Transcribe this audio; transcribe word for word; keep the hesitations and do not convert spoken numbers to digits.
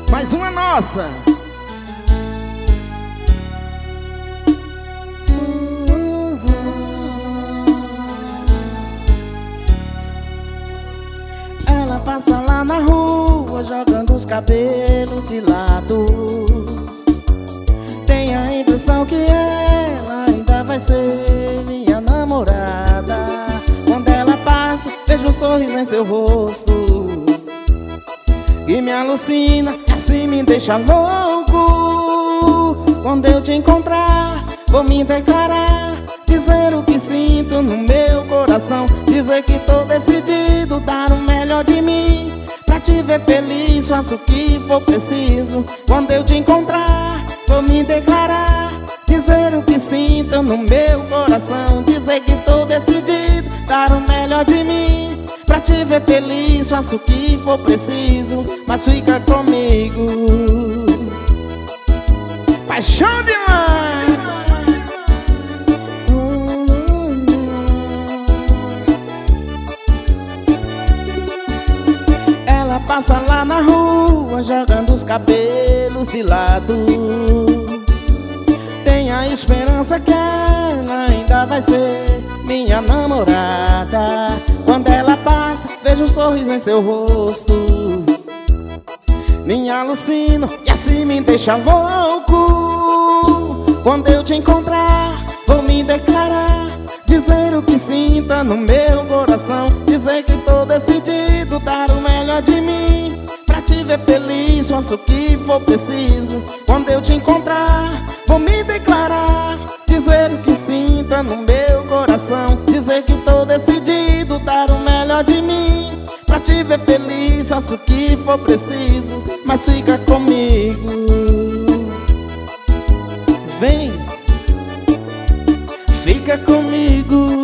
Mais uma nossa. Ela passa lá na rua jogando os cabelos de lado. Tenho a impressão que ela ainda vai ser minha namorada. Quando ela passa, vejo um sorriso em seu rosto e me alucina, e assim me deixa louco. Quando eu te encontrar, vou me declarar, dizer o que sinto no meu coração, dizer que tô decidido, dar o melhor de mim, pra te ver feliz, faço o que for preciso. Quando eu te encontrar, vou me declarar, dizer o que sinto no meu coração, dizer que tô decidido, dar o melhor de mim, pra te ver feliz, faço o que for preciso, mas fica comigo. Paixão demais. Ela passa lá na rua jogando os cabelos de lado. Tenho a esperança que ela ainda vai ser minha namorada. Quando ela passa, vejo um sorriso em seu rosto, me alucino e assim me deixa louco. Quando eu te encontrar, vou me declarar, dizer o que sinta no meu coração, dizer que tô decidido, dar o melhor de mim, pra te ver feliz, faço o que for preciso. Quando eu te encontrar, vou me declarar, dizer o que sinta no meu coração, dizer que tô decidido, dar o melhor de mim, pra te ver feliz, faço o que for preciso, mas fica comigo. Vem, fica comigo.